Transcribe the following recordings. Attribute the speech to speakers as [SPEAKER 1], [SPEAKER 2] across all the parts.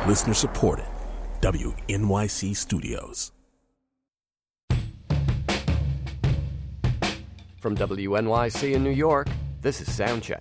[SPEAKER 1] Listener supported. WNYC Studios.
[SPEAKER 2] From WNYC in New York, this is Soundcheck.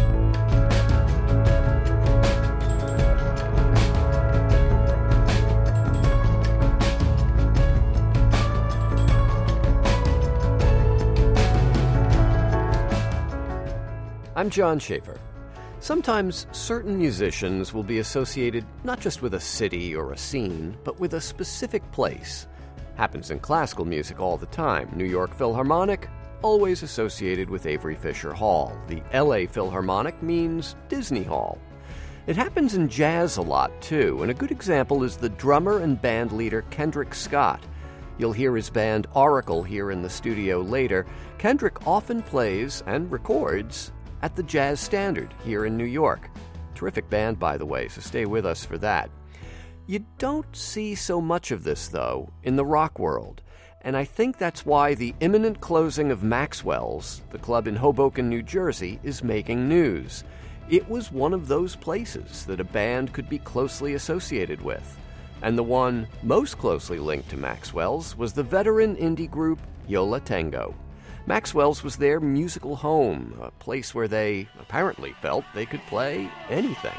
[SPEAKER 2] I'm John Schaefer. Sometimes certain musicians will be associated not just with a city or a scene, but with a specific place. Happens in classical music all the time. New York Philharmonic, always associated with Avery Fisher Hall. The LA Philharmonic means Disney Hall. It happens in jazz a lot, too, and a good example is the drummer and band leader Kendrick Scott. You'll hear his band Oracle here in the studio later. Kendrick often plays and records at the Jazz Standard here in New York. Terrific band, by the way, so stay with us for that. You don't see so much of this, though, in the rock world. And I think that's why the imminent closing of Maxwell's, the club in Hoboken, New Jersey, is making news. It was one of those places that a band could be closely associated with. And the one most closely linked to Maxwell's was the veteran indie group Yo La Tengo. Maxwell's was their musical home, a place where they apparently felt they could play anything.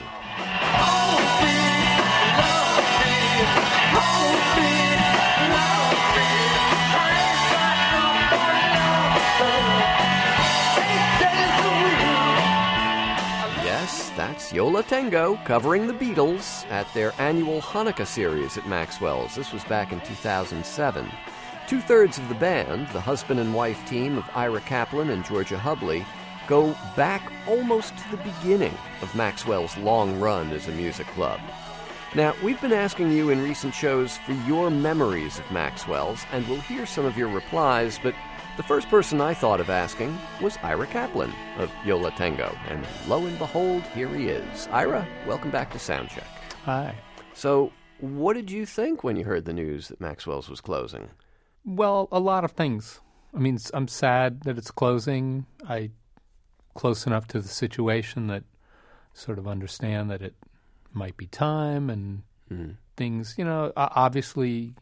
[SPEAKER 2] Yes, that's Yo La Tengo covering the Beatles at their annual Hanukkah series at Maxwell's. This was back in 2007. Two-thirds of the band, the husband and wife team of Ira Kaplan and Georgia Hubley, go back almost to the beginning of Maxwell's long run as a music club. Now, we've been asking you in recent shows for your memories of Maxwell's, and we'll hear some of your replies, but the first person I thought of asking was Ira Kaplan of Yo La Tengo, and lo and behold, here he is. Ira, welcome back to Soundcheck.
[SPEAKER 3] Hi.
[SPEAKER 2] So, what did you think when you heard the news that Maxwell's was closing?
[SPEAKER 3] Well, a lot of things. I mean, I'm sad that it's closing. I close enough to the situation that sort of understand that it might be time and things. You know, obviously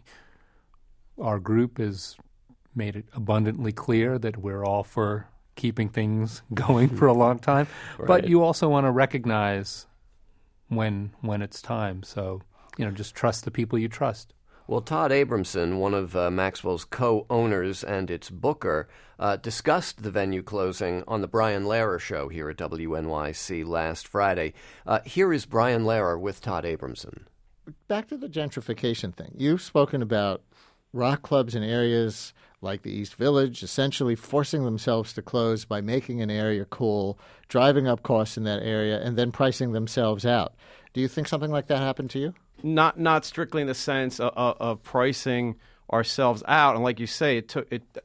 [SPEAKER 3] our group has made it abundantly clear that we're all for keeping things going for a long time.
[SPEAKER 2] Right.
[SPEAKER 3] But you also want to recognize when it's time. So, you know, just trust the people you trust.
[SPEAKER 2] Well, Todd Abramson, one of Maxwell's co-owners and its booker, discussed the venue closing on the Brian Lehrer Show here at WNYC last Friday. Here is Brian Lehrer with Todd Abramson.
[SPEAKER 4] Back to the gentrification thing. You've spoken about rock clubs in areas like the East Village essentially forcing themselves to close by making an area cool, driving up costs in that area, and then pricing themselves out. Do you think something like that happened to you?
[SPEAKER 5] Not strictly in the sense of pricing ourselves out, and like you say, it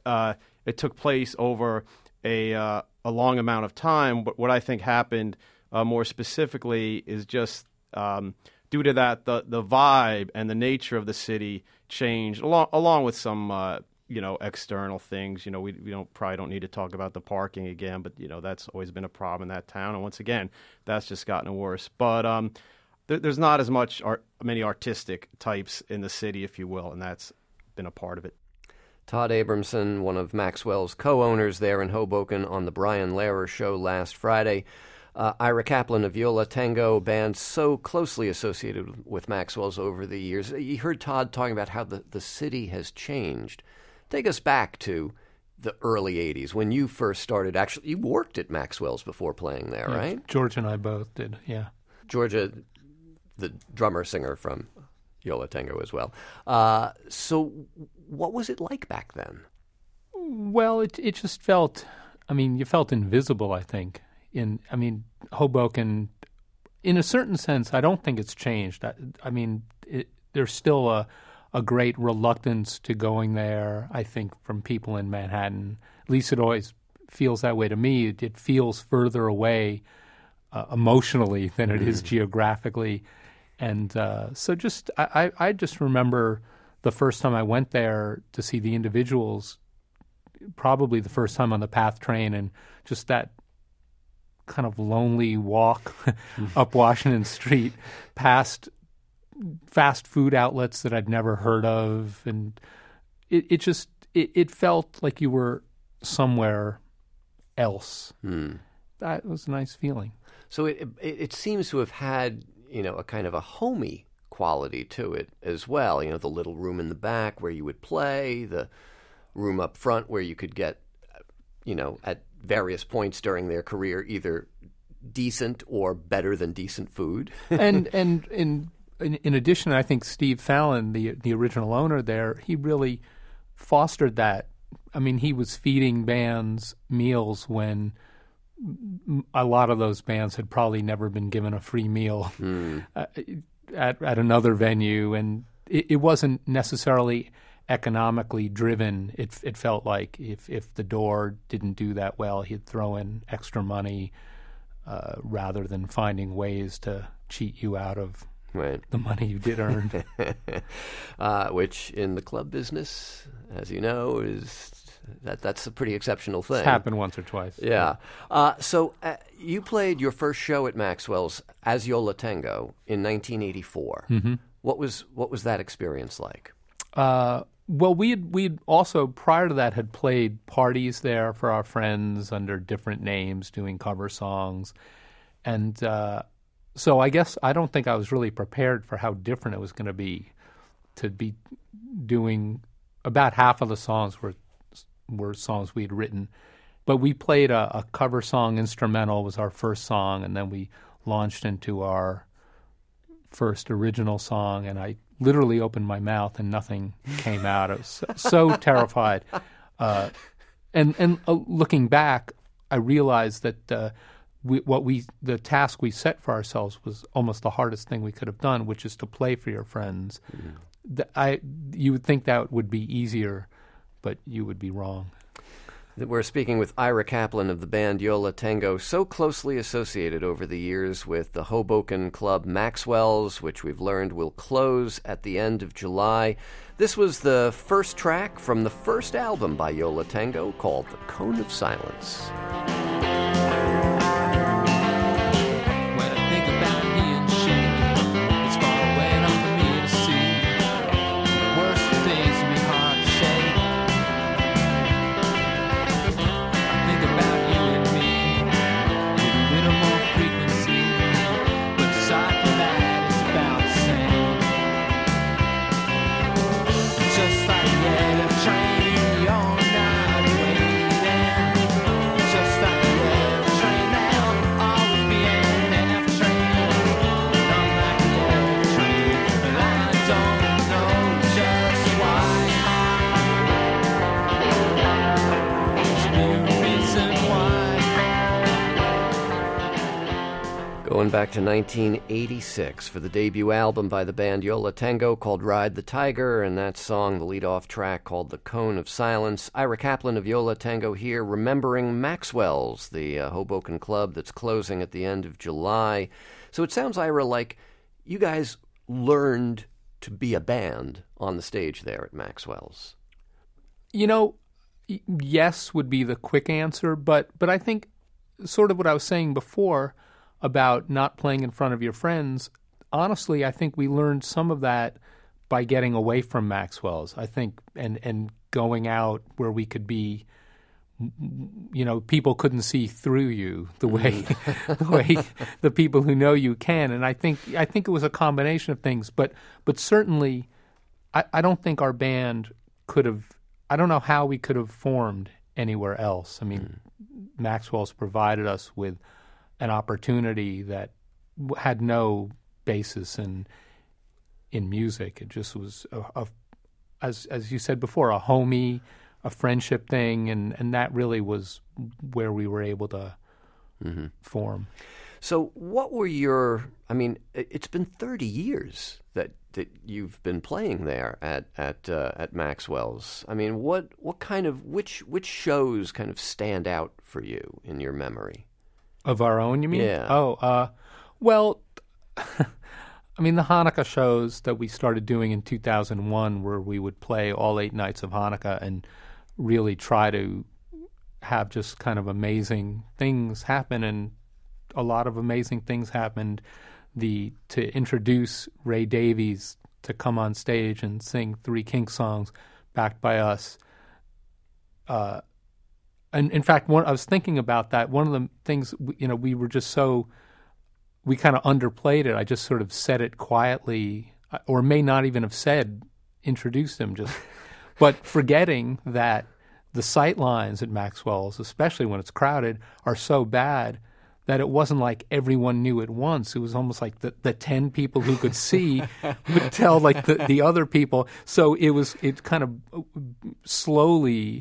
[SPEAKER 5] took place over a long amount of time. But what I think happened more specifically is just due to that the vibe and the nature of the city changed along with some external things. You know, we probably don't need to talk about the parking again, but you know that's always been a problem in that town, and once again, that's just gotten worse. But there's not as many artistic types in the city, if you will, and that's been a part of it.
[SPEAKER 2] Todd Abramson, one of Maxwell's co-owners there in Hoboken on the Brian Lehrer Show last Friday. Ira Kaplan of Yo La Tengo, band so closely associated with Maxwell's over the years. You heard Todd talking about how the city has changed. Take us back to the early 80s when you first started. Actually, you worked at Maxwell's before playing there, right?
[SPEAKER 3] Georgia and I both did, yeah.
[SPEAKER 2] Georgia, the drummer-singer from Yo La Tengo as well. So what was it like back then?
[SPEAKER 3] Well, it just felt, you felt invisible, I think. Hoboken, in a certain sense, I don't think it's changed. There's still a great reluctance to going there, I think, from people in Manhattan. At least it always feels that way to me. It feels further away emotionally than it is geographically. And so I just remember the first time I went there to see the Individuals, probably the first time on the PATH train, and just that kind of lonely walk up Washington Street past fast food outlets that I'd never heard of, and it felt like you were somewhere else. That was a nice feeling.
[SPEAKER 2] So it seems to have had, a kind of a homey quality to it as well. The little room in the back where you would play, the room up front where you could get, at various points during their career, either decent or better than decent food.
[SPEAKER 3] and in addition, I think Steve Fallon, the original owner there, he really fostered that. I mean, he was feeding bands meals when a lot of those bands had probably never been given a free meal at another venue, and it wasn't necessarily economically driven. It felt like if the door didn't do that well, he'd throw in extra money rather than finding ways to cheat you out of the money you did earn.
[SPEAKER 2] Which in the club business, as you know, that's a pretty exceptional thing.
[SPEAKER 3] It's happened once or twice.
[SPEAKER 2] Yeah. So you played your first show at Maxwell's as Yo La Tengo in 1984. Mm-hmm. What was that experience like?
[SPEAKER 3] Well, we'd also, prior to that, had played parties there for our friends under different names, doing cover songs. And so I guess I don't think I was really prepared for how different it was going to be doing about half of the songs were songs we'd written. But we played a cover song instrumental was our first song, and then we launched into our first original song, and I literally opened my mouth and nothing came out. I was so terrified. And looking back, I realized that the task we set for ourselves was almost the hardest thing we could have done, which is to play for your friends. You would think that would be easier, but you would be wrong.
[SPEAKER 2] We're speaking with Ira Kaplan of the band Yo La Tengo, so closely associated over the years with the Hoboken club Maxwell's, which we've learned will close at the end of July. This was the first track from the first album by Yo La Tengo called The Cone of Silence. Going back to 1986 for the debut album by the band Yo La Tengo called Ride the Tiger, and that song, the lead-off track, called The Cone of Silence. Ira Kaplan of Yo La Tengo here, remembering Maxwell's, the Hoboken club that's closing at the end of July. So it sounds, Ira, like you guys learned to be a band on the stage there at Maxwell's.
[SPEAKER 3] Yes would be the quick answer, but I think sort of what I was saying before about not playing in front of your friends, honestly, I think we learned some of that by getting away from Maxwell's, I think, and going out where we could be, people couldn't see through you the way the people who know you can. And I think it was a combination of things, but certainly I don't think our band could have, I don't know how we could have formed anywhere else. I mean, Maxwell's provided us with an opportunity that had no basis in music. It just was, as you said before, a homey, a friendship thing, and that really was where we were able to form.
[SPEAKER 2] So what were it's been 30 years that you've been playing there at Maxwell's. I mean, which shows kind of stand out for you in your memory?
[SPEAKER 3] Of our own, you mean?
[SPEAKER 2] Yeah.
[SPEAKER 3] Well, I mean, the Hanukkah shows that we started doing in 2001, where we would play all 8 nights of Hanukkah and really try to have just kind of amazing things happen, and a lot of amazing things happened to introduce Ray Davies to come on stage and sing 3 Kinks songs backed by us. And in fact, I was thinking about that. One of the things, we were just we kind of underplayed it. I just sort of said it quietly, or may not even have introduced him, but forgetting that the sight lines at Maxwell's, especially when it's crowded, are so bad that it wasn't like everyone knew at once. It was almost like the 10 people who could see would tell like the other people. So it kind of slowly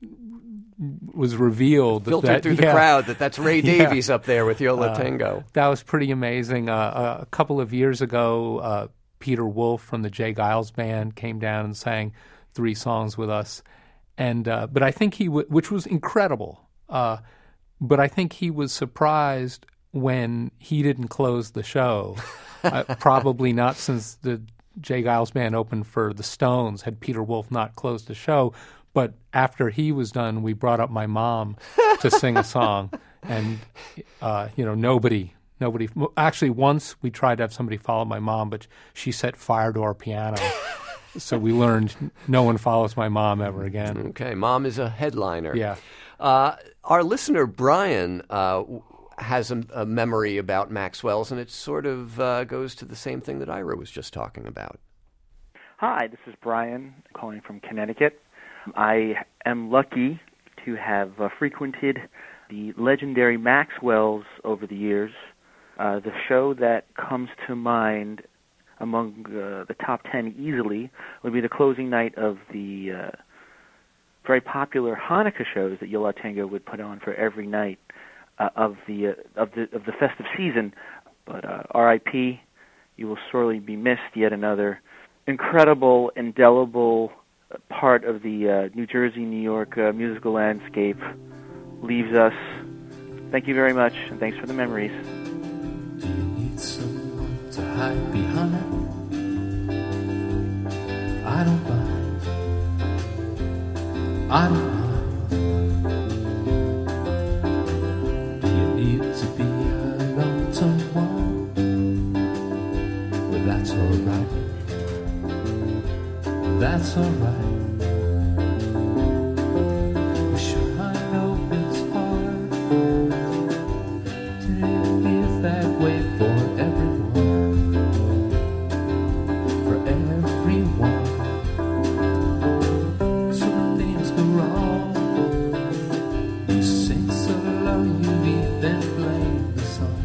[SPEAKER 3] was revealed.
[SPEAKER 2] Filtered through the crowd that's Ray Davies up there with Yo La Tengo.
[SPEAKER 3] That was pretty amazing. A couple of years ago, Peter Wolf from the Jay Giles Band came down and sang 3 songs with us. And but I think which was incredible. But I think he was surprised when he didn't close the show. Probably not since the Jay Giles Band opened for the Stones had Peter Wolf not closed the show. But after he was done, we brought up my mom to sing a song. And, nobody. Actually, once we tried to have somebody follow my mom, but she set fire to our piano. So we learned no one follows my mom ever again.
[SPEAKER 2] Okay, Mom is a headliner.
[SPEAKER 3] Yeah.
[SPEAKER 2] Our listener, Brian, has a memory about Maxwell's, and it sort of goes to the same thing that Ira was just talking about.
[SPEAKER 6] Hi, this is Brian calling from Connecticut. I am lucky to have frequented the legendary Maxwell's over the years. The show that comes to mind among the top 10 easily would be the closing night of the very popular Hanukkah shows that Yo La Tengo would put on for every night of the festive season. But R.I.P., you will sorely be missed. Yet another incredible, indelible part of the New Jersey, New York musical landscape leaves us. Thank you very much, and thanks for the memories.
[SPEAKER 7] Do you need someone to hide behind? I don't mind. I don't mind. Do you need to be alone someone? Well, that's alright. That's alright. Sure, I know it's hard to live that way for everyone. For everyone. So things go wrong. You sing so low, you even blame the song.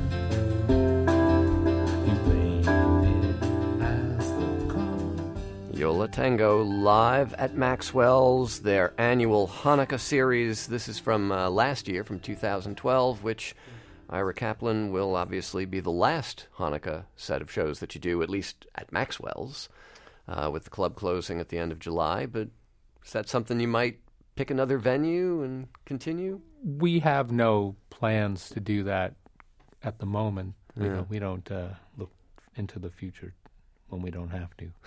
[SPEAKER 7] You blame it as the cause.
[SPEAKER 2] Yo La Tengo live at Maxwell's, their annual Hanukkah series. This is from last year, from 2012, which Ira Kaplan will obviously be the last Hanukkah set of shows that you do, at least at Maxwell's, with the club closing at the end of July. But is that something you might pick another venue and continue?
[SPEAKER 3] We have no plans to do that at the moment. We don't look into the future when we don't have to.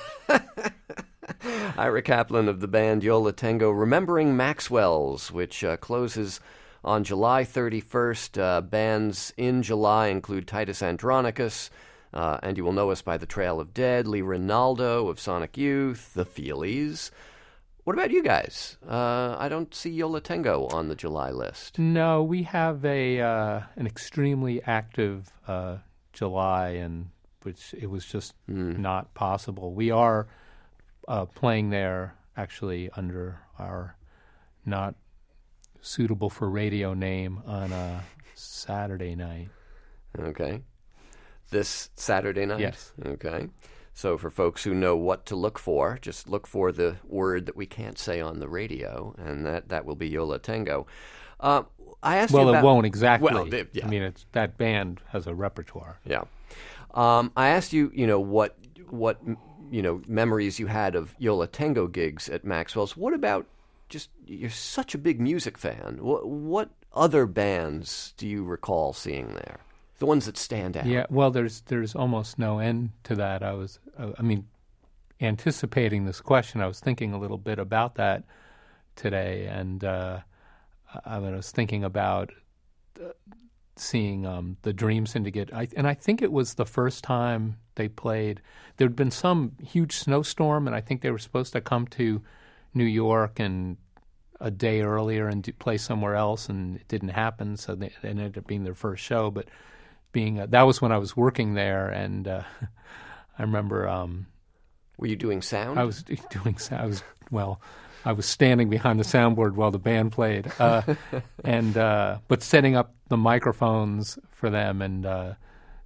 [SPEAKER 2] Ira Kaplan of the band Yo La Tengo, remembering Maxwell's, which closes on July 31st. Bands in July include Titus Andronicus, and you will know us by The Trail of Dead, Lee Ronaldo of Sonic Youth, The Feelies. What about you guys? I don't see Yo La Tengo on the July list.
[SPEAKER 3] No, we have an extremely active July, and which it was just not possible. We are playing there actually under our not suitable for radio name on a Saturday night.
[SPEAKER 2] Okay. This Saturday night?
[SPEAKER 3] Yes.
[SPEAKER 2] Okay. So for folks who know what to look for, just look for the word that we can't say on the radio, and that will be Yo La Tengo. I asked you about...
[SPEAKER 3] Well, it won't exactly.
[SPEAKER 2] Well, yeah.
[SPEAKER 3] I mean, that band has a repertoire.
[SPEAKER 2] Yeah. I asked you, what memories you had of Yo La Tengo gigs at Maxwell's. What about you're such a big music fan. What other bands do you recall seeing there? The ones that stand out.
[SPEAKER 3] Yeah, well, there's almost no end to that. Anticipating this question, I was thinking a little bit about that today, and I was thinking about seeing the Dream Syndicate. And I think it was the first time they played. There'd been some huge snowstorm, and I think they were supposed to come to New York and a day earlier and play somewhere else, and it didn't happen. So it ended up being their first show. But that was when I was working there, and I remember.
[SPEAKER 2] Were you doing sound?
[SPEAKER 3] I was doing sound. I was standing behind the soundboard while the band played, but setting up the microphones for them and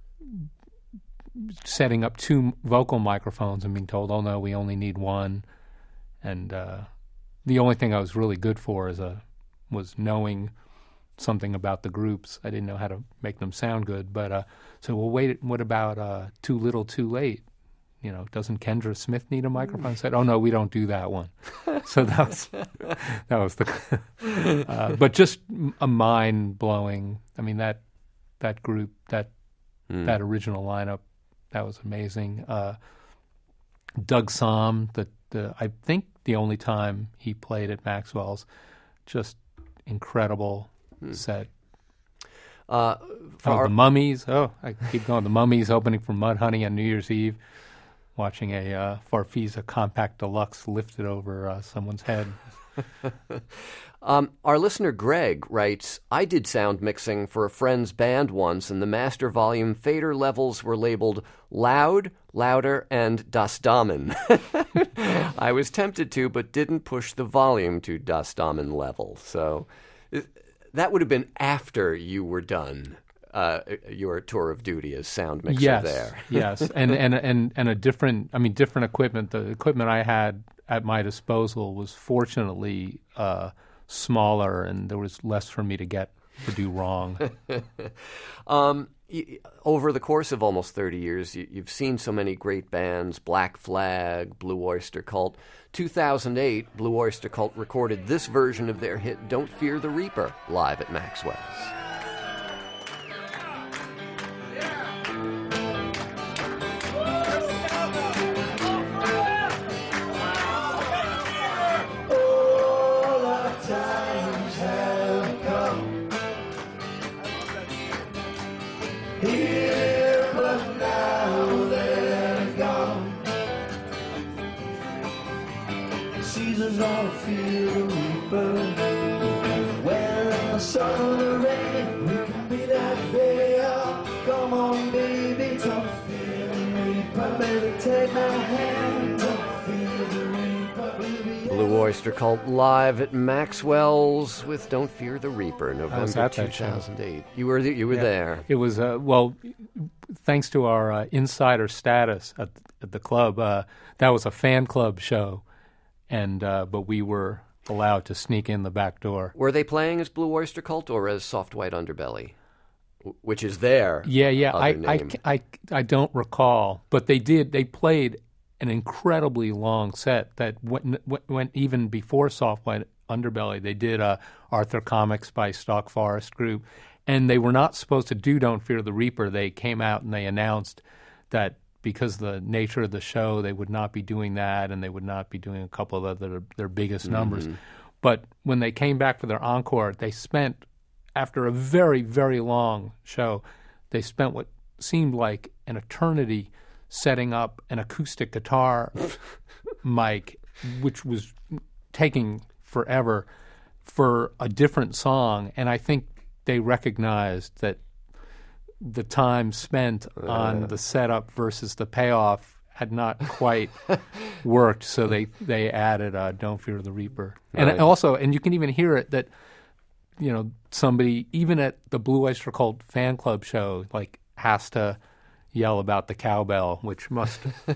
[SPEAKER 3] setting up 2 vocal microphones and being told, "Oh no, we only need one." And the only thing I was really good for was knowing something about the groups. I didn't know how to make them sound good, but so wait. What about Too Little, Too Late? Doesn't Kendra Smith need a microphone? I said, "Oh no, we don't do that one." So that was the, but just a mind blowing. I mean that group, that original lineup, that was amazing. Doug Somm, I think the only time he played at Maxwell's, just incredible set. The Mummies. Oh, I keep going. The Mummies opening for Mudhoney on New Year's Eve. Watching a Farfisa Compact Deluxe lifted over someone's head.
[SPEAKER 2] Our listener Greg writes, "I did sound mixing for a friend's band once, and the master volume fader levels were labeled loud, louder, and Das Damen. I was tempted to, but didn't push the volume to Das Damen level." So that would have been after you were done. Your tour of duty as sound mixer there.
[SPEAKER 3] Yes, and a different equipment. The equipment I had at my disposal was fortunately smaller, and there was less for me to do wrong.
[SPEAKER 2] Over the course of almost 30 years, you've seen so many great bands: Black Flag, Blue Oyster Cult. 2008, Blue Oyster Cult recorded this version of their hit "Don't Fear the Reaper" live at Maxwell's.
[SPEAKER 7] Don't fear the reaper. When the sun or the rain, we can be that bear. Come on, baby, don't fear the reaper. Baby, take my hand. Don't fear the reaper. Baby,
[SPEAKER 2] Blue Oyster Cult live at Maxwell's with "Don't Fear the Reaper," November 2008. You were there.
[SPEAKER 3] It was thanks to our insider status at the club. That was a fan club show. And but we were allowed to sneak in the back door.
[SPEAKER 2] Were they playing as Blue Oyster Cult or as Soft White Underbelly, which is their other name?
[SPEAKER 3] I don't recall, but they did. They played an incredibly long set that went even before Soft White Underbelly. They did Arthur Comics by Stalk Forest Group, and they were not supposed to do "Don't Fear the Reaper." They came out and they announced that, because of the nature of the show, they would not be doing that, and they would not be doing a couple of their biggest numbers. But when they came back for their encore, they spent, after a very, very long show, they spent what seemed like an eternity setting up an acoustic guitar mic, which was taking forever for a different song. And I think they recognized that the time spent on the setup versus the payoff had not quite worked, so they added "Don't Fear the Reaper." And also, and you can even hear it, that somebody even at the Blue Oyster Cult fan club show has to yell about the cowbell, which must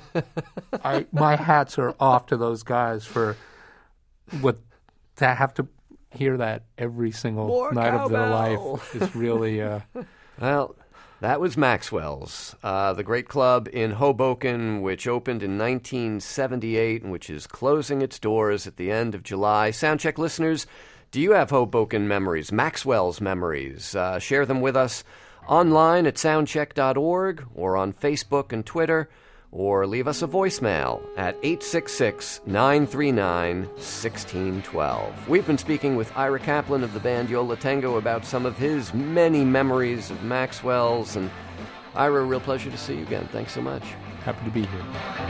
[SPEAKER 3] my hats are off to those guys for to have to hear that every single night of their life is really
[SPEAKER 2] well. That was Maxwell's, the great club in Hoboken, which opened in 1978 and which is closing its doors at the end of July. Soundcheck listeners, do you have Hoboken memories, Maxwell's memories? Share them with us online at soundcheck.org or on Facebook and Twitter, or leave us a voicemail at 866-939-1612. We've been speaking with Ira Kaplan of the band Yo La Tengo about some of his many memories of Maxwell's. And Ira, a real pleasure to see you again. Thanks so much.
[SPEAKER 3] Happy to be here.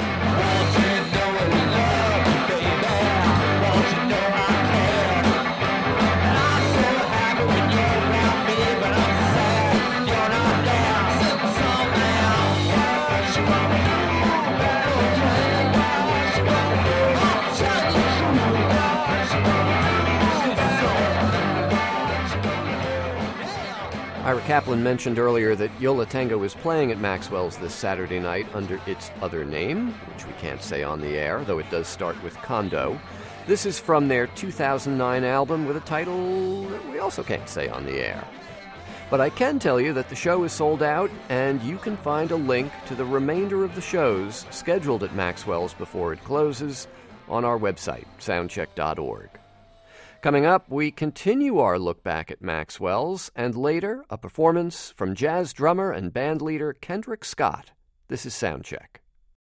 [SPEAKER 2] Ira Kaplan mentioned earlier that Yo La Tengo is playing at Maxwell's this Saturday night under its other name, which we can't say on the air, though it does start with Condo. This is from their 2009 album with a title that we also can't say on the air. But I can tell you that the show is sold out, and you can find a link to the remainder of the shows scheduled at Maxwell's before it closes on our website, soundcheck.org. Coming up, we continue our look back at Maxwell's, and later, a performance from jazz drummer and band leader Kendrick Scott. This is Soundcheck.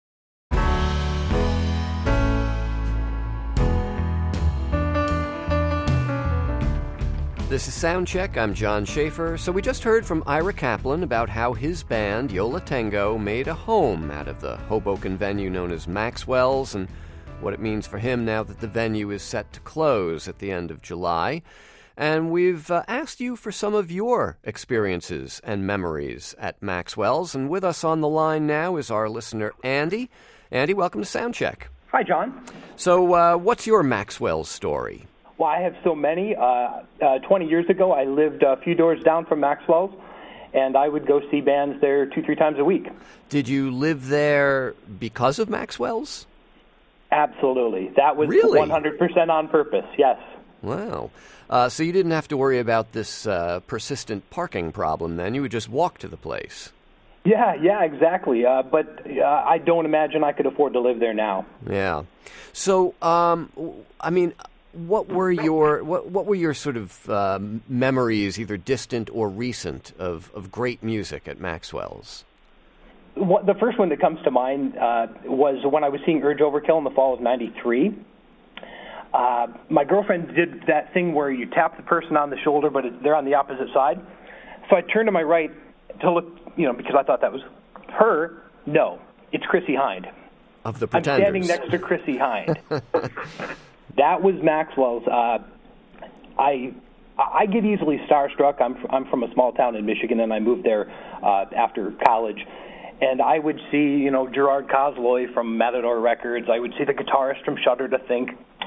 [SPEAKER 2] This is Soundcheck. I'm John Schaefer. So we just heard from Ira Kaplan about how his band, Yo La Tengo, made a home out of the Hoboken venue known as Maxwell's, and what it means for him now that the venue is set to close at the end of July. And we've asked you for some of your experiences and memories at Maxwell's. And with us on the line now is our listener, Andy. Andy, welcome to Soundcheck.
[SPEAKER 8] Hi, John.
[SPEAKER 2] So what's your Maxwell's story?
[SPEAKER 8] Well, I have so many. 20 years ago, I lived a few doors down from Maxwell's, and I would go see bands there 2-3 times a week.
[SPEAKER 2] Did you live there because of Maxwell's?
[SPEAKER 8] Absolutely. That was
[SPEAKER 2] Really?
[SPEAKER 8] 100% on purpose, yes.
[SPEAKER 2] Wow. So you didn't have to worry about this persistent parking problem then? You would just walk to the place?
[SPEAKER 8] Yeah, exactly. But I don't imagine I could afford to live there now.
[SPEAKER 2] Yeah. So, I mean, what were your sort of memories, either distant or recent, of great music at Maxwell's?
[SPEAKER 8] The first one that comes to mind was when I was seeing Urge Overkill in the fall of '93. My girlfriend did that thing where you tap the person on the shoulder, but they're on the opposite side. So I turned to my right to look, because I thought that was her. No, it's Chrissie Hynde.
[SPEAKER 2] Of the Pretenders.
[SPEAKER 8] I'm standing next to Chrissie Hynde. That was Maxwell's. I get easily starstruck. I'm from a small town in Michigan, and I moved there after college. And I would see, Gerard Cosloy from Matador Records. I would see the guitarist from Shudder to Think.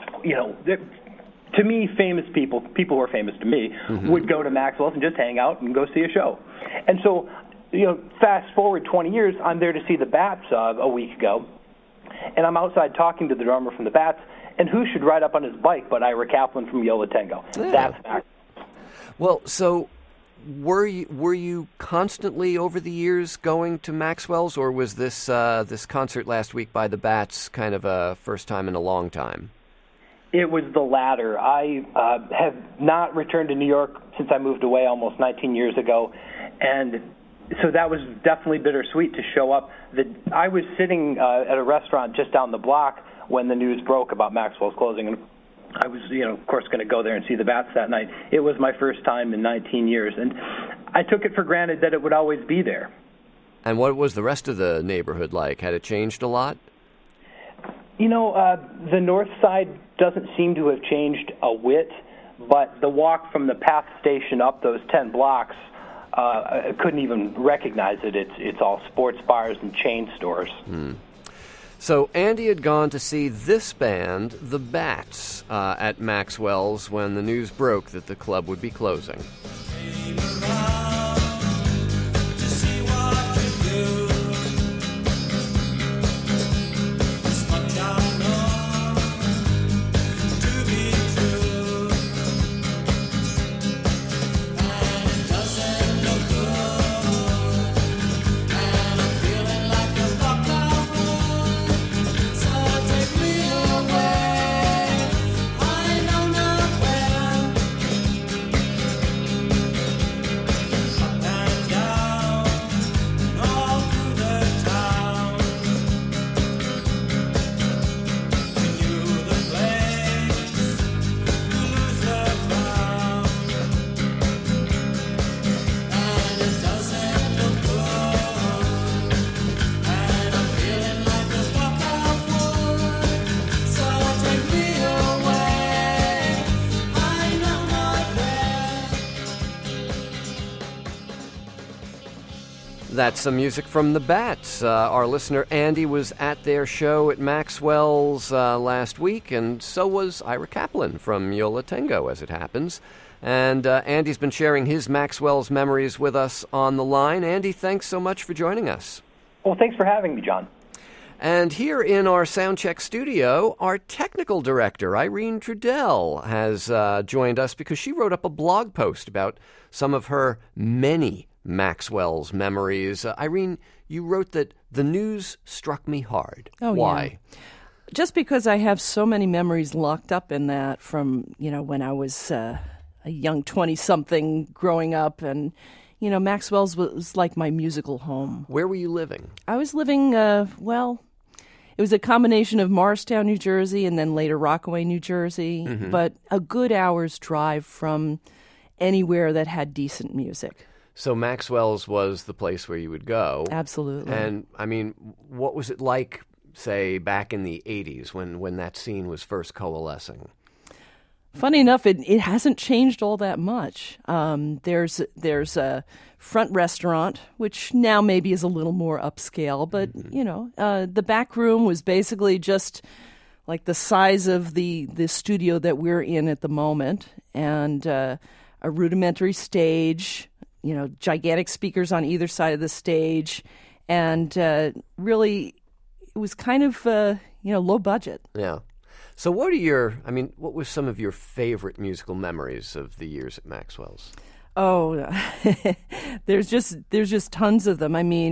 [SPEAKER 8] To me, famous people who are famous to me, would go to Maxwell's and just hang out and go see a show. And so, fast forward 20 years, I'm there to see the Bats a week ago, and I'm outside talking to the drummer from the Bats, and who should ride up on his bike but Ira Kaplan from Yo La Tengo?
[SPEAKER 2] Yeah.
[SPEAKER 8] That's Maxwell's.
[SPEAKER 2] Well, so were you constantly over the years going to Maxwell's, or was this concert last week by the Bats kind of a first time in a long time?
[SPEAKER 8] It was the latter. I have not returned to New York since I moved away almost 19 years ago, and so that was definitely bittersweet to show up. I was sitting at a restaurant just down the block when the news broke about Maxwell's closing, and I was, of course, going to go there and see the Bats that night. It was my first time in 19 years, and I took it for granted that it would always be there.
[SPEAKER 2] And what was the rest of the neighborhood like? Had it changed a lot?
[SPEAKER 8] The north side doesn't seem to have changed a whit, but the walk from the PATH station up those 10 blocks, I couldn't even recognize it. It's all sports bars and chain stores.
[SPEAKER 2] So Andy had gone to see this band, the Bats, at Maxwell's when the news broke that the club would be closing. That's some music from the Bats. Our listener Andy was at their show at Maxwell's last week, and so was Ira Kaplan from Yo La Tengo, as it happens. And Andy's been sharing his Maxwell's memories with us on the line. Andy, thanks so much for joining us.
[SPEAKER 8] Well, thanks for having me, John.
[SPEAKER 2] And here in our Soundcheck studio, our technical director, Irene Trudell, has joined us because she wrote up a blog post about some of her many Maxwell's memories. Irene, you wrote that the news struck me hard.
[SPEAKER 9] Oh,
[SPEAKER 2] Why?
[SPEAKER 9] Yeah. Just because I have so many memories locked up in that from, when I was a young 20-something growing up. And, Maxwell's was like my musical home.
[SPEAKER 2] Where were you living?
[SPEAKER 9] I was living, it was a combination of Morristown, New Jersey, and then later Rockaway, New Jersey. Mm-hmm. But a good hour's drive from anywhere that had decent music.
[SPEAKER 2] So Maxwell's was the place where you would go.
[SPEAKER 9] Absolutely.
[SPEAKER 2] And, what was it like, say, back in the 80s when that scene was first coalescing?
[SPEAKER 9] Funny enough, it hasn't changed all that much. There's a front restaurant, which now maybe is a little more upscale, but, the back room was basically just like the size of the studio that we're in at the moment, and a rudimentary stage, gigantic speakers on either side of the stage, and really it was kind of, low budget.
[SPEAKER 2] Yeah. So what were some of your favorite musical memories of the years at Maxwell's?
[SPEAKER 9] Oh, there's just tons of them.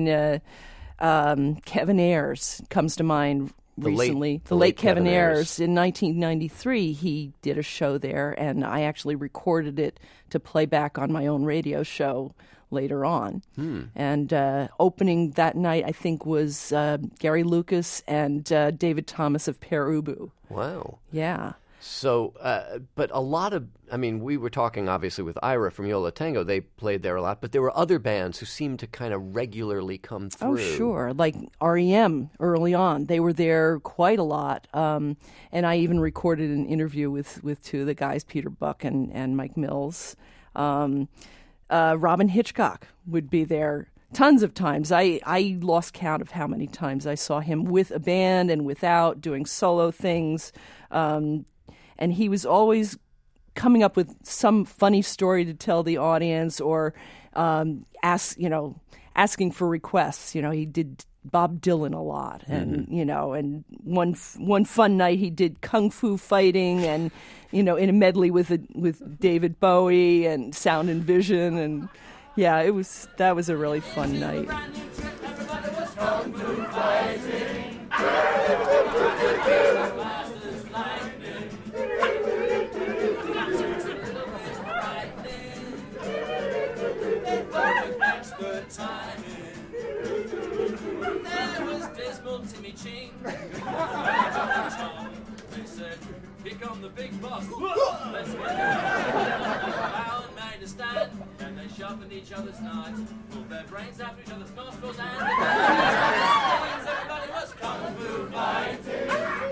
[SPEAKER 9] Kevin Ayers comes to mind recently. The late Kevin Ayers. In 1993, he did a show there, and I actually recorded it to play back on my own radio show later on. And opening that night, I think, was Gary Lucas and David Thomas of Pere Ubu.
[SPEAKER 2] Wow.
[SPEAKER 9] Yeah.
[SPEAKER 2] So, but a lot of, we were talking obviously with Ira from Yo La Tengo. They played there a lot, but there were other bands who seemed to kind of regularly come through.
[SPEAKER 9] Oh, sure. Like REM early on. They were there quite a lot. And I even recorded an interview with two of the guys, Peter Buck and Mike Mills. Robin Hitchcock would be there tons of times. I lost count of how many times I saw him with a band and without, doing solo things. And he was always coming up with some funny story to tell the audience, or asking for requests. He did Bob Dylan a lot, and and one fun night he did kung fu fighting, and in a medley with David Bowie and Sound and Vision, and yeah, that was a really fun night.
[SPEAKER 10] Timmy Ching. They said, here come the big boss. Let's get it. Bow and made a stand, and they sharpened each other's knives, pulled their brains out of each other's nostrils, and everybody was kung fu fighting.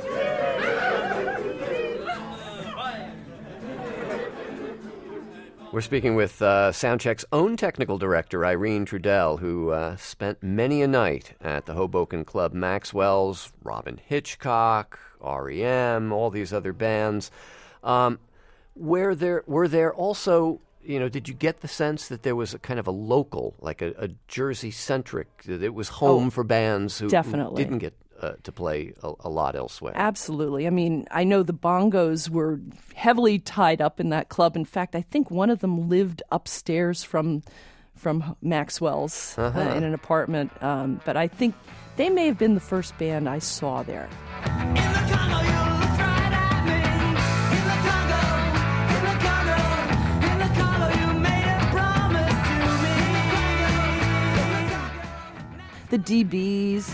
[SPEAKER 2] We're speaking with Soundcheck's own technical director, Irene Trudell, who spent many a night at the Hoboken Club Maxwell's, Robin Hitchcock, REM, all these other bands. Were there also, did you get the sense that there was a kind of a local, like a Jersey-centric, that it was home for bands who didn't get to play a lot elsewhere?
[SPEAKER 9] Absolutely. I know the Bongos were heavily tied up in that club. In fact, I think one of them lived upstairs from Maxwell's in an apartment. But I think they may have been the first band I saw there. The DBs.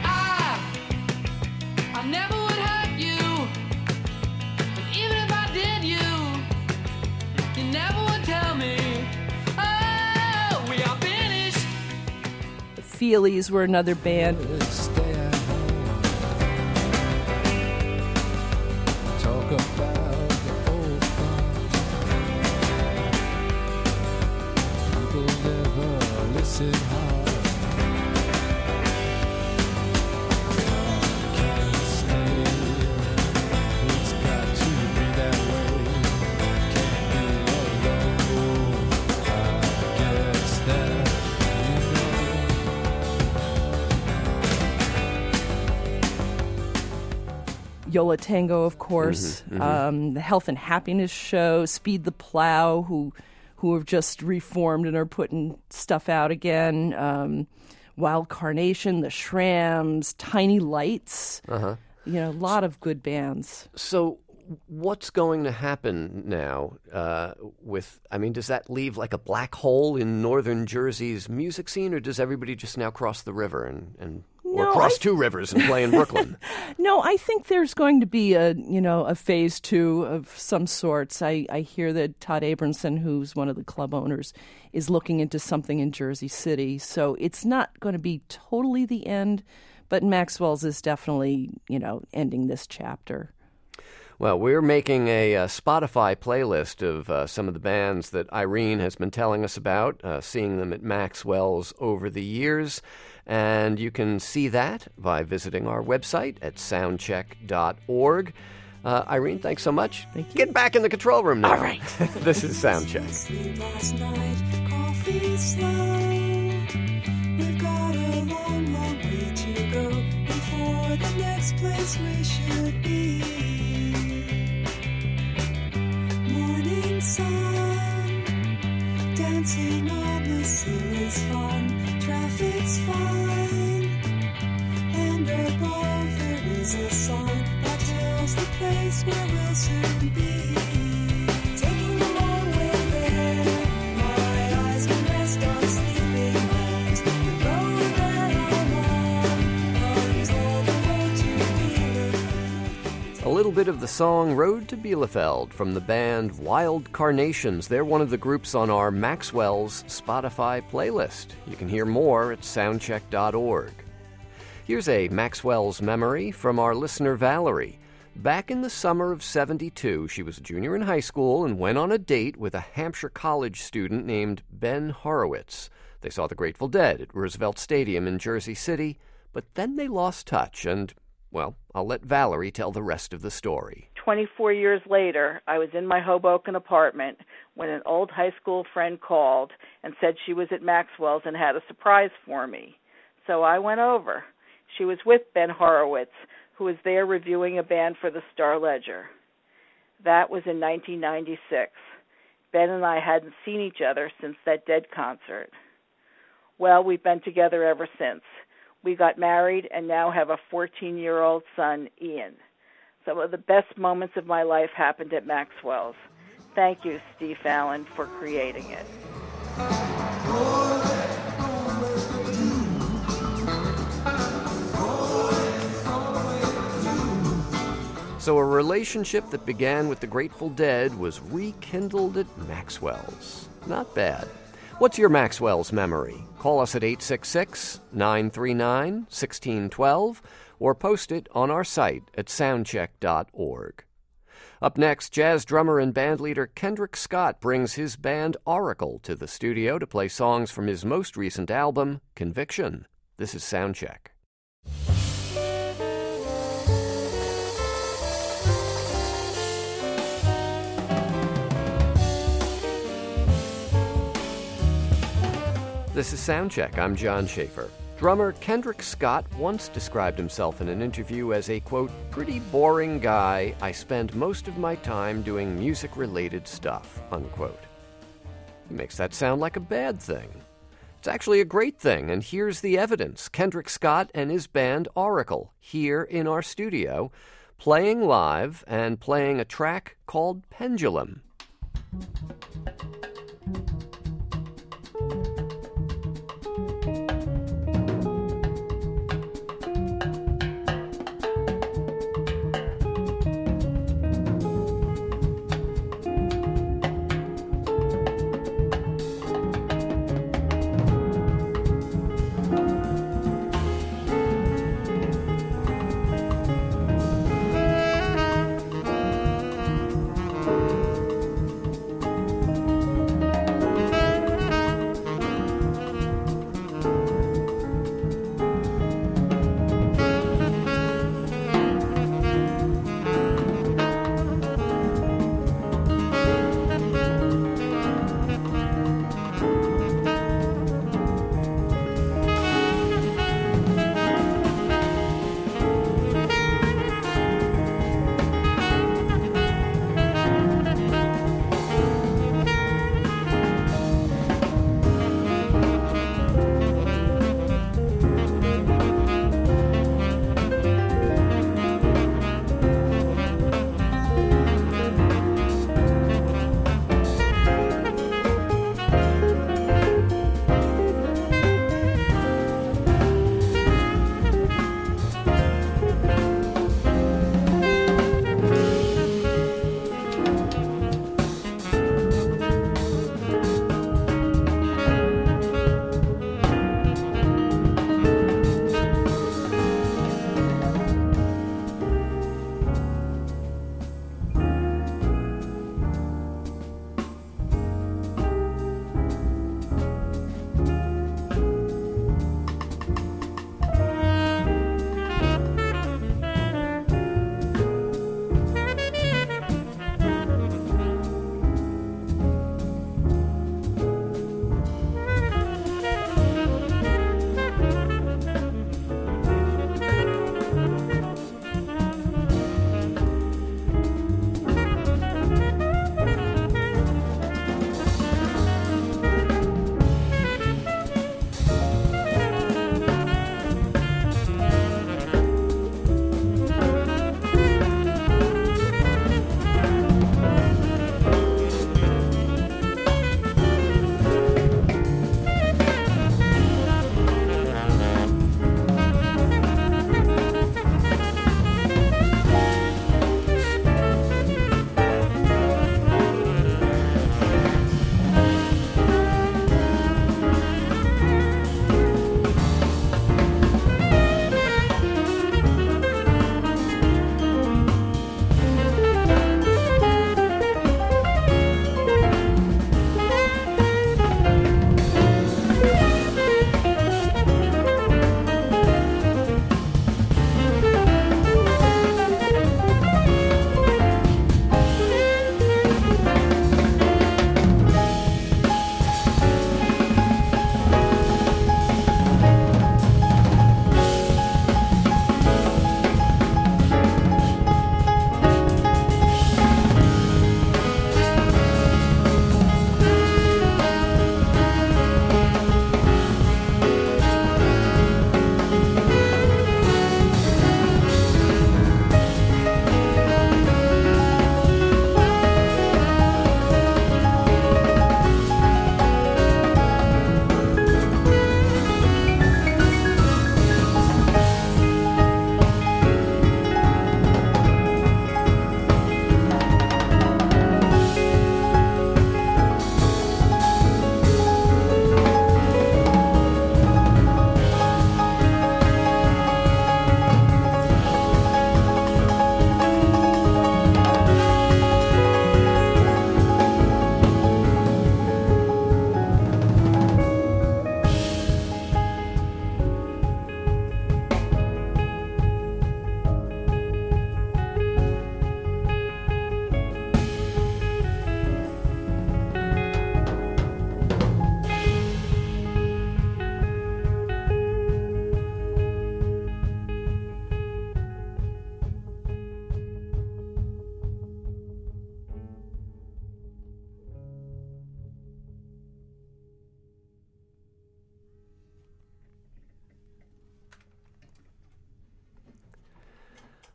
[SPEAKER 10] I never would hurt you, but even if I did, you never would tell me, oh, we are finished.
[SPEAKER 9] The Feelies were another band.
[SPEAKER 7] Talk about the old fun. People never listen hard.
[SPEAKER 9] Yola Tango, of course, the Health and Happiness Show, Speed the Plow, who have just reformed and are putting stuff out again, Wild Carnation, the Shrams, Tiny Lights, a lot of good bands.
[SPEAKER 2] So what's going to happen now does that leave like a black hole in northern Jersey's music scene, or does everybody just now cross the river or cross two rivers and play in Brooklyn?
[SPEAKER 9] No, I think there's going to be a phase two of some sorts. I hear that Todd Abramson, who's one of the club owners, is looking into something in Jersey City. So it's not going to be totally the end, but Maxwell's is definitely, ending this chapter.
[SPEAKER 2] Well, we're making a Spotify playlist of some of the bands that Irene has been telling us about, seeing them at Maxwell's over the years. And you can see that by visiting our website at soundcheck.org. Irene, thanks so much.
[SPEAKER 9] Thank you.
[SPEAKER 2] Get back in the control room now.
[SPEAKER 9] All right.
[SPEAKER 2] This is Soundcheck.
[SPEAKER 7] Last night, coffee slow. We've got a long, long way to go before the next place we should be. Morning sun, dancing on the sea is fun. Traffic's fine, and above there is a sign that tells the place where we'll soon be. Taking the long way there, my eyes can rest on sleeping lands. The road that I'm on runs all the way to Bielefeld.
[SPEAKER 2] A little bit of the song Road to Bielefeld from the band Wild Carnations. They're one of the groups on our Maxwell's Spotify playlist. You can hear more at soundcheck.org. Here's a Maxwell's memory from our listener Valerie. Back in the summer of '72, she was a junior in high school and went on a date with a Hampshire College student named Ben Horowitz. They saw the Grateful Dead at Roosevelt Stadium in Jersey City, but then they lost touch and, well, I'll let Valerie tell the rest of the story.
[SPEAKER 11] 24 years later, I was in my Hoboken apartment when an old high school friend called and said she was at Maxwell's and had a surprise for me. So I went over. She was with Ben Horowitz, who was there reviewing a band for the Star Ledger. That was in 1996. Ben and I hadn't seen each other since that Dead concert. Well, we've been together ever since. We got married and now have a 14-year-old son, Ian. Some of the best moments of my life happened at Maxwell's. Thank you, Steve Allen, for creating it.
[SPEAKER 2] So a relationship that began with the Grateful Dead was rekindled at Maxwell's. Not bad. What's your Maxwell's memory? Call us at 866-939-1612 or post it on our site at soundcheck.org. Up next, jazz drummer and bandleader Kendrick Scott brings his band Oracle to the studio to play songs from his most recent album, Conviction. This is Soundcheck. This is Soundcheck. I'm John Schaefer. Drummer Kendrick Scott once described himself in an interview as a, quote, pretty boring guy. I spend most of my time doing music-related stuff, unquote. He makes that sound like a bad thing. It's actually a great thing, and here's the evidence. Kendrick Scott and his band Oracle, here in our studio, playing live and playing a track called Pendulum.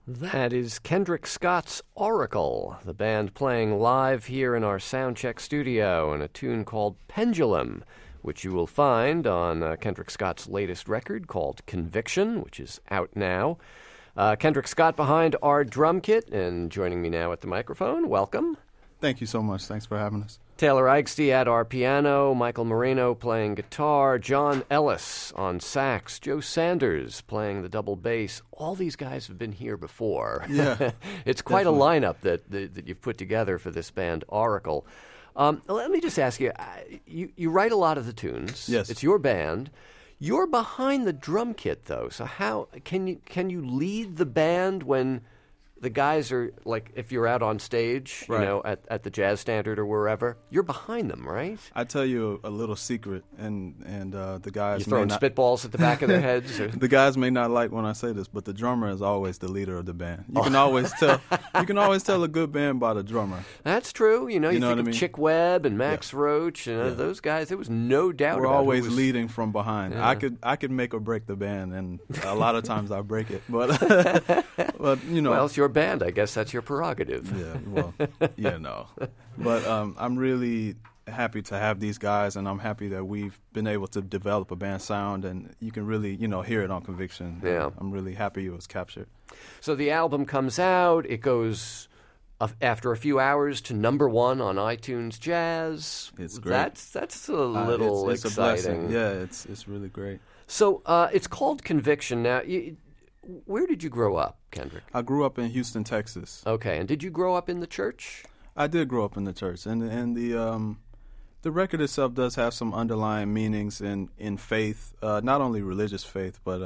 [SPEAKER 2] That is Kendrick Scott's Oracle, the band playing live here in our Soundcheck studio, and a tune called Pendulum, which you will find on Kendrick Scott's latest record called Conviction, which is out now. Kendrick Scott behind our drum kit, and joining me now at the microphone. Welcome.
[SPEAKER 12] Thank you so much. Thanks for having us.
[SPEAKER 2] Taylor Eichste at our piano, Michael Moreno playing guitar, John Ellis on sax, Joe Sanders playing the double bass. All these guys have been here before.
[SPEAKER 12] Yeah,
[SPEAKER 2] it's quite a lineup that you've put together for this band, Oracle. Let me just ask you, you write a lot of the tunes.
[SPEAKER 12] Yes.
[SPEAKER 2] It's your band. You're behind the drum kit, though. So how can you lead the band when the guys are, like, if you're out on stage,
[SPEAKER 12] right,
[SPEAKER 2] you know, at the Jazz Standard or wherever, you're behind them, right?
[SPEAKER 12] I tell you a little secret, and the guys
[SPEAKER 2] you throwing spitballs at the back of their heads? Or?
[SPEAKER 12] The guys may not like when I say this, but the drummer is always the leader of the band. You can always tell. You can always tell a good band by the drummer.
[SPEAKER 2] That's true. You know, you think of
[SPEAKER 12] I mean?
[SPEAKER 2] Chick Webb and Max Roach, and those guys. There was no doubt.
[SPEAKER 12] We're
[SPEAKER 2] about
[SPEAKER 12] always
[SPEAKER 2] who was
[SPEAKER 12] leading from behind.
[SPEAKER 2] Yeah.
[SPEAKER 12] I could make or break the band, and a lot of times I break it. But you know,
[SPEAKER 2] well, it's your band. I guess that's your prerogative.
[SPEAKER 12] Yeah, well, no. But I'm really happy to have these guys, and I'm happy that we've been able to develop a band sound, and you can really, hear it on Conviction.
[SPEAKER 2] Yeah.
[SPEAKER 12] I'm really happy it was captured.
[SPEAKER 2] So the album comes out. It goes, after a few hours, to #1 on iTunes Jazz.
[SPEAKER 12] It's great.
[SPEAKER 2] That's a little
[SPEAKER 12] it's
[SPEAKER 2] exciting.
[SPEAKER 12] A blessing. Yeah, it's really great.
[SPEAKER 2] So it's called Conviction. Now, where did you grow up, Kendrick?
[SPEAKER 12] I grew up in Houston, Texas.
[SPEAKER 2] Okay, and did you grow up in the church?
[SPEAKER 12] I did grow up in the church, and the record itself does have some underlying meanings in faith, not only religious faith, but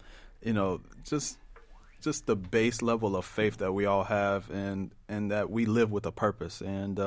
[SPEAKER 12] just the base level of faith that we all have, and that we live with a purpose. And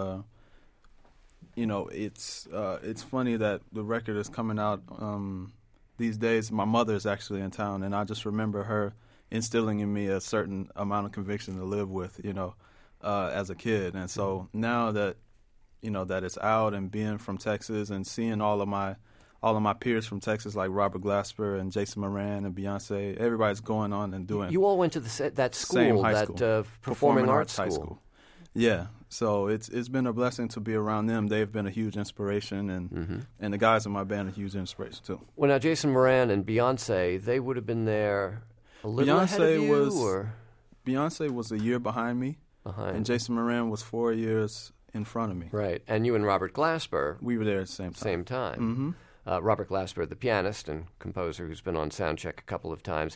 [SPEAKER 12] it's funny that the record is coming out these days. My mother is actually in town, and I just remember her instilling in me a certain amount of conviction to live with, as a kid. And so now that that it's out, and being from Texas and seeing all of my peers from Texas, like Robert Glasper and Jason Moran and Beyonce, everybody's going on and doing.
[SPEAKER 2] You all went to that school, that performing arts school.
[SPEAKER 12] High school. Yeah, so it's been a blessing to be around them. They've been a huge inspiration, and the guys in my band are a huge inspiration too.
[SPEAKER 2] Well, now Jason Moran and Beyonce, they would have been there a little ahead of you, or?
[SPEAKER 12] Beyonce was a year behind me, and Jason Moran was 4 years in front of me.
[SPEAKER 2] Right, and you and Robert Glasper,
[SPEAKER 12] we were there at the same time.
[SPEAKER 2] Mm-hmm. Robert Glasper, the pianist and composer, who's been on Soundcheck a couple of times.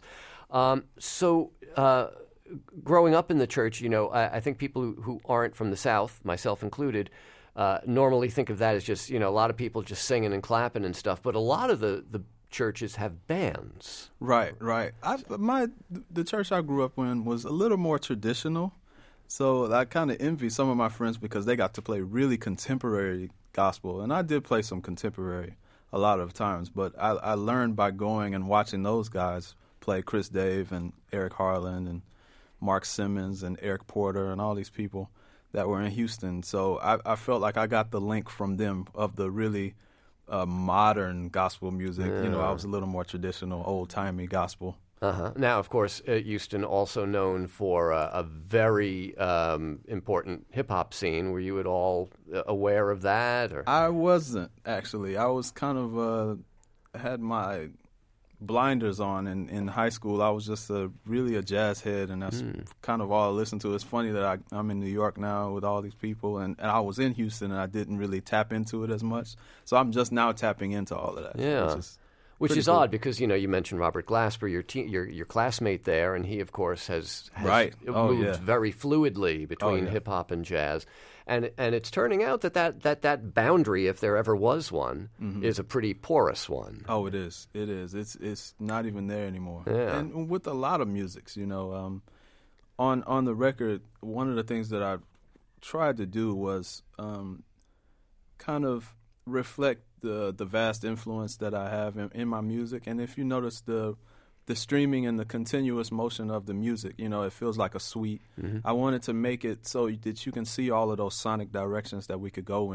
[SPEAKER 2] Growing up in the church, I think people who aren't from the South, myself included, normally think of that as just, a lot of people just singing and clapping and stuff. But a lot of the churches have bands.
[SPEAKER 12] Right. The church I grew up in was a little more traditional. So I kind of envy some of my friends because they got to play really contemporary gospel. And I did play some contemporary a lot of times. But I learned by going and watching those guys play, Chris Dave and Eric Harlan and Mark Simmons and Eric Porter and all these people that were in Houston. So I felt like I got the link from them of the really modern gospel music.
[SPEAKER 2] Yeah.
[SPEAKER 12] I was a little more traditional, old-timey gospel.
[SPEAKER 2] Now, of course, Houston also known for a very important hip-hop scene. Were you at all aware of that? Or?
[SPEAKER 12] I wasn't, actually. I was kind of had my blinders on in high school. I was just really a jazz head, and that's kind of all I listened to. It's funny that I'm in New York now with all these people, and I was in Houston, and I didn't really tap into it as much. So I'm just now tapping into all of that.
[SPEAKER 2] Yeah. Which is
[SPEAKER 12] cool.
[SPEAKER 2] odd because, you mentioned Robert Glasper, your classmate there, and he, of course, has moved very fluidly between hip-hop and jazz. And it's turning out that boundary, if there ever was one, is a pretty porous one.
[SPEAKER 12] Oh, it is. It is. It's not even there anymore.
[SPEAKER 2] Yeah.
[SPEAKER 12] And with a lot of musics, on the record, one of the things that I tried to do was kind of reflect the vast influence that I have in my music. And if you notice the streaming and the continuous motion of the music, it feels like a suite. I wanted to make it so that you can see all of those sonic directions that we could go in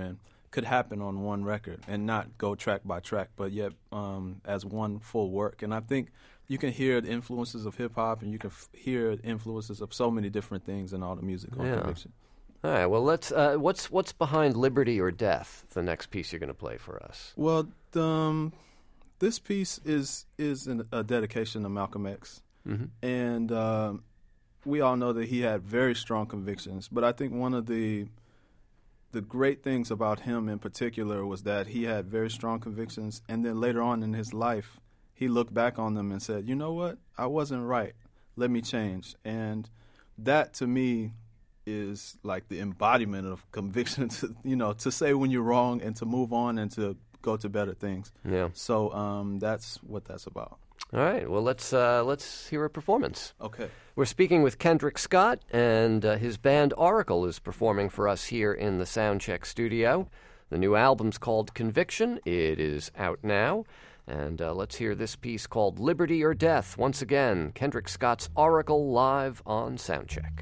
[SPEAKER 12] could happen on one record and not go track by track, but yet as one full work. And I think you can hear the influences of hip hop, and you can hear influences of so many different things in all the music on Conviction.
[SPEAKER 2] All right. Well, let's. What's behind Liberty or Death? The next piece you're going to play for us.
[SPEAKER 12] Well, this piece is a dedication to Malcolm X, and we all know that he had very strong convictions. But I think one of the great things about him in particular was that he had very strong convictions, and then later on in his life, he looked back on them and said, "You know what? I wasn't right. Let me change." And that, to me, is like the embodiment of conviction. To say when you're wrong and to move on and to go to better things.
[SPEAKER 2] Yeah.
[SPEAKER 12] So that's what that's about.
[SPEAKER 2] All right. Well, let's hear a performance.
[SPEAKER 12] Okay.
[SPEAKER 2] We're speaking with Kendrick Scott, and his band Oracle is performing for us here in the Soundcheck studio. The new album's called Conviction. It is out now. And let's hear this piece called Liberty or Death. Once again, Kendrick Scott's Oracle live on Soundcheck.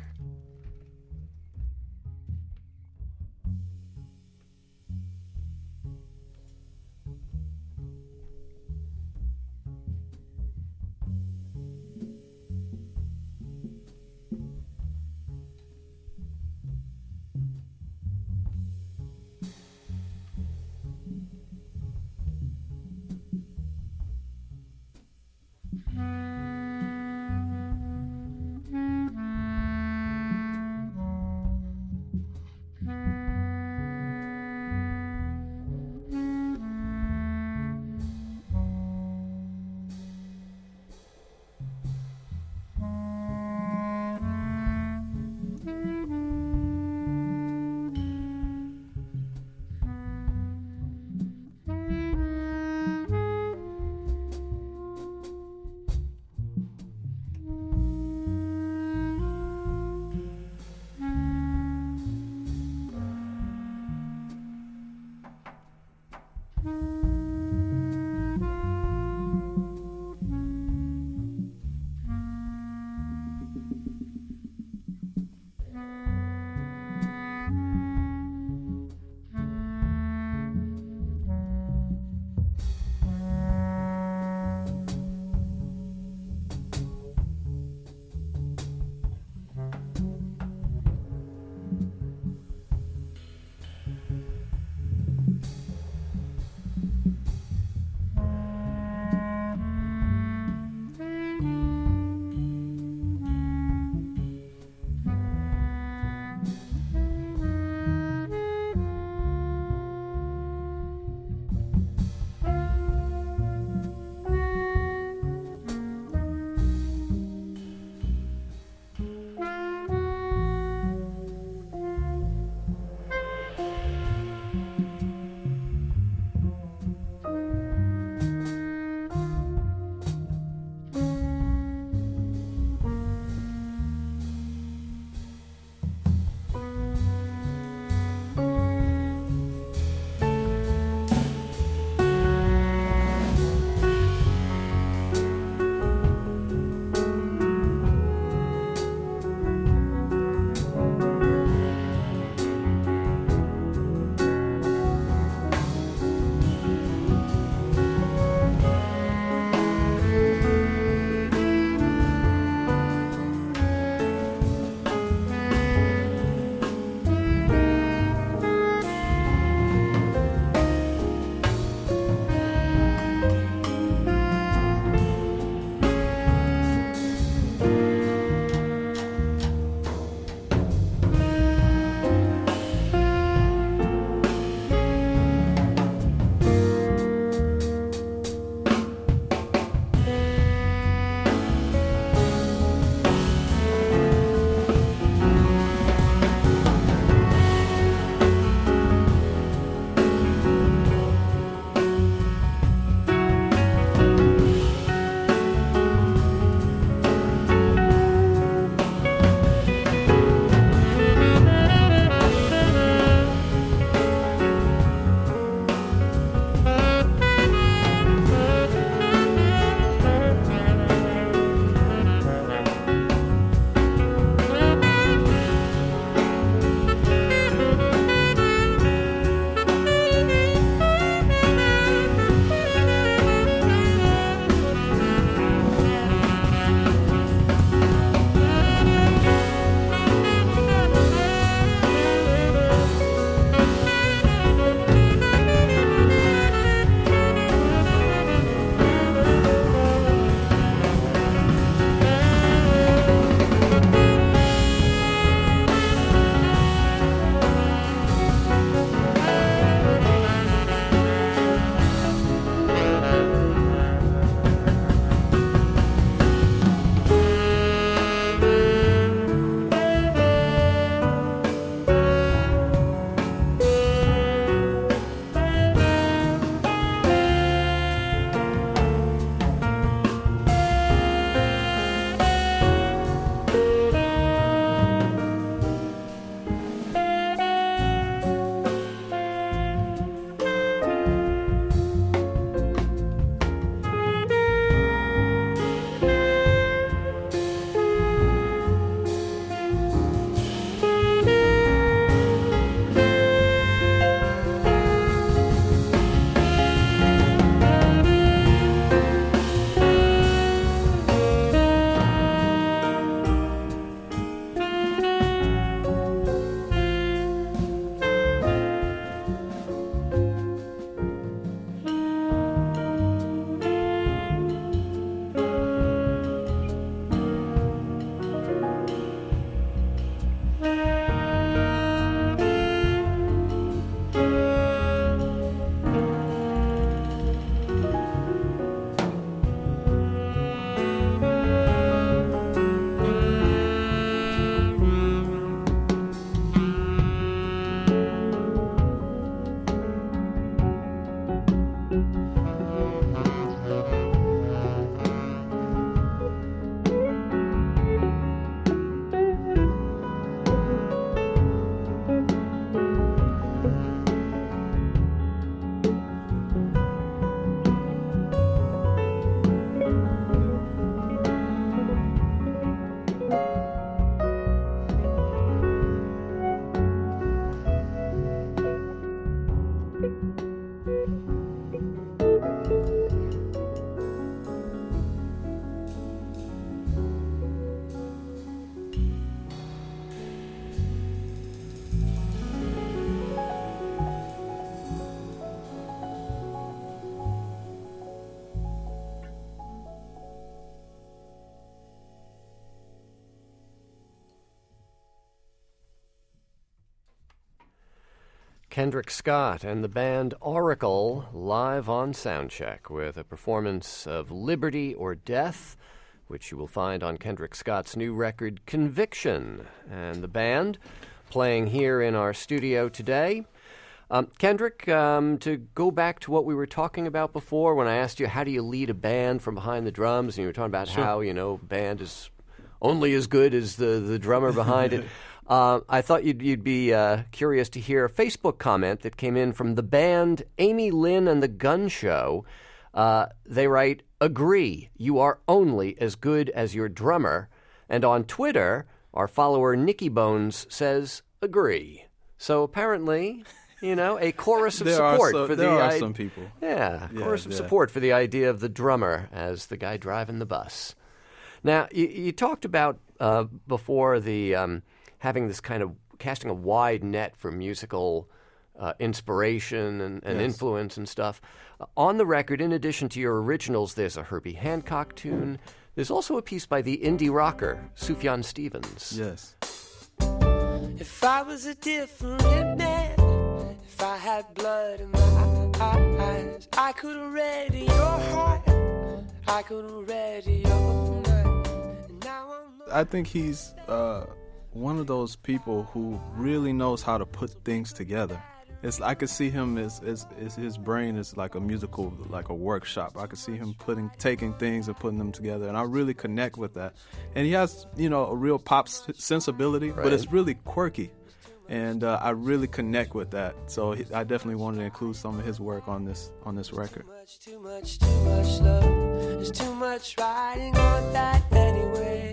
[SPEAKER 2] Kendrick Scott and the band Oracle live on Soundcheck with a performance of Liberty or Death, which you will find on Kendrick Scott's new record, Conviction. And the band playing here in our studio today. Kendrick, to go back to what we were talking about before when I asked you how do you lead a band from behind the drums, and you were talking about how, band is only as good as the drummer behind it. I thought you'd be curious to hear a Facebook comment that came in from the band Amy Lynn and the Gun Show. They write, "Agree, you are only as good as your drummer." And on Twitter, our follower Nicky Bones says, "Agree." So apparently, a chorus of support for the
[SPEAKER 12] there are some people.
[SPEAKER 2] Yeah, chorus of support for the idea of the drummer as the guy driving the bus. Now, you talked about before the having this kind of casting a wide net for musical inspiration and influence and stuff. On the record, in addition to your originals, there's a Herbie Hancock tune. There's also a piece by the indie rocker Sufjan Stevens.
[SPEAKER 12] Yes.
[SPEAKER 10] If I was a different man, if I had blood in my eyes, I could have read your heart, I could have read your mind. And now
[SPEAKER 12] I think he's one of those people who really knows how to put things together. I could see him as his brain is like a musical, like a workshop. I could see him taking things and putting them together, and I really connect with that. And he has, a real pop sensibility, but it's really quirky, and I really connect with that. So I definitely wanted to include some of his work on this record.
[SPEAKER 10] Too much love. There's too much riding on that anyway.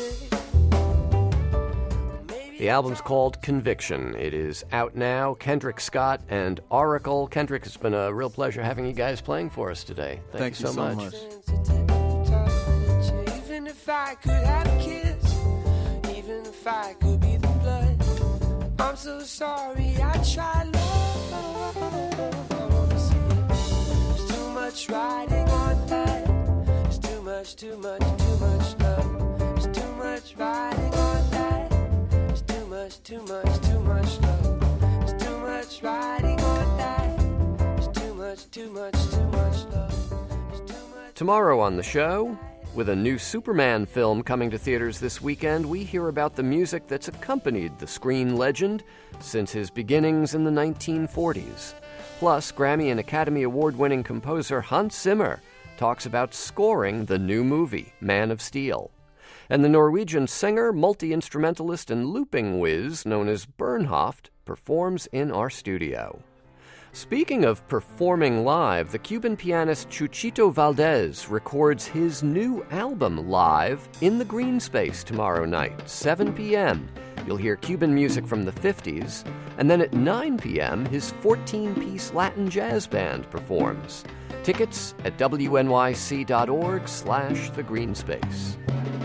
[SPEAKER 2] The album's called Conviction. It is out now. Kendrick Scott and Oracle. Kendrick, it's been a real pleasure having you guys playing for us today. Thank you so much.
[SPEAKER 10] Even if I could have a kiss, even if I could be the blood, I'm so sorry I tried love. I wanna see it. There's too much riding on that. There's too much love. There's too much riding on that. Too much love. There's too much riding on that. There's too much love.
[SPEAKER 2] Tomorrow on the show, with a new Superman film coming to theaters this weekend, we hear about the music that's accompanied the screen legend since his beginnings in the 1940s. Plus, Grammy and Academy Award-winning composer Hans Zimmer talks about scoring the new movie, Man of Steel. And the Norwegian singer, multi-instrumentalist, and looping whiz known as Bernhoft performs in our studio. Speaking of performing live, the Cuban pianist Chuchito Valdez records his new album live in the Green Space tomorrow night, 7 p.m. You'll hear Cuban music from the 50s, and then at 9 p.m., his 14-piece Latin jazz band performs. Tickets at wnyc.org/thegreenspace.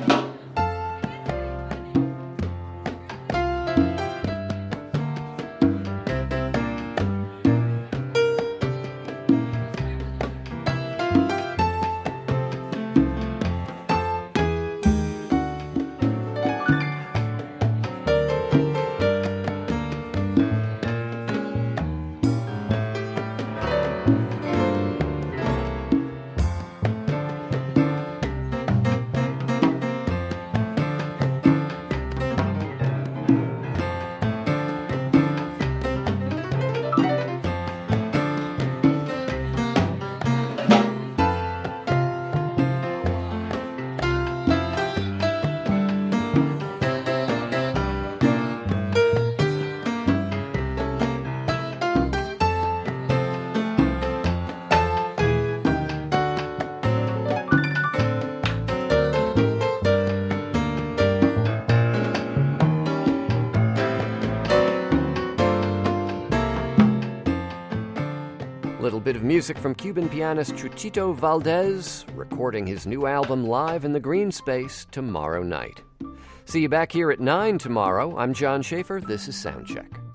[SPEAKER 2] Little bit of music from Cuban pianist Chuchito Valdez, recording his new album live in the Green Space tomorrow night. See you back here at 9 tomorrow. I'm John Schaefer. This is Soundcheck.